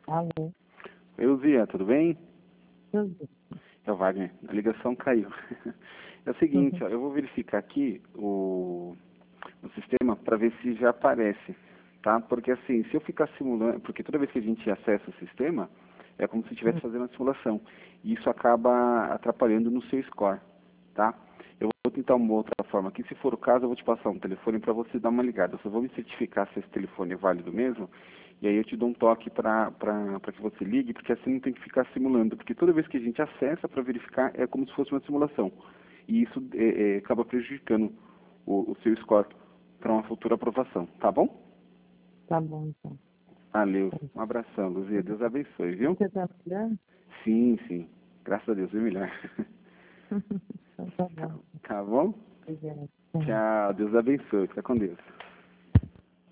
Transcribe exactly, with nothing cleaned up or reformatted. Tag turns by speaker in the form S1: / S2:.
S1: Alô,
S2: Oi, Luzia, tudo bem?
S1: tudo bem?
S2: É o Wagner, a ligação caiu. É o seguinte, ó, eu vou verificar aqui o, o sistema para ver se já aparece, tá? Porque assim, se eu ficar simulando, porque toda vez que a gente acessa o sistema, é como se estivesse fazendo uma simulação. E isso acaba atrapalhando no seu score, tá? Eu vou tentar uma outra forma aqui. Se for o caso, eu vou te passar um telefone para você dar uma ligada. Eu só vou me certificar se esse telefone é válido mesmo. E aí eu te dou um toque para que você ligue, porque assim não tem que ficar simulando. Porque toda vez que a gente acessa para verificar, é como se fosse uma simulação. E isso é, é, acaba prejudicando o, o seu score para uma futura aprovação. Tá bom?
S1: Tá bom, então.
S2: Valeu. Um abração, Luzia. Deus abençoe, viu?
S1: Você tá melhor?
S2: Sim, sim. Graças a Deus, bem melhor.
S1: Então tá
S2: Tá,
S1: bom.
S2: tá bom?
S1: Obrigada.
S2: Tchau. Deus abençoe. Fica com Deus.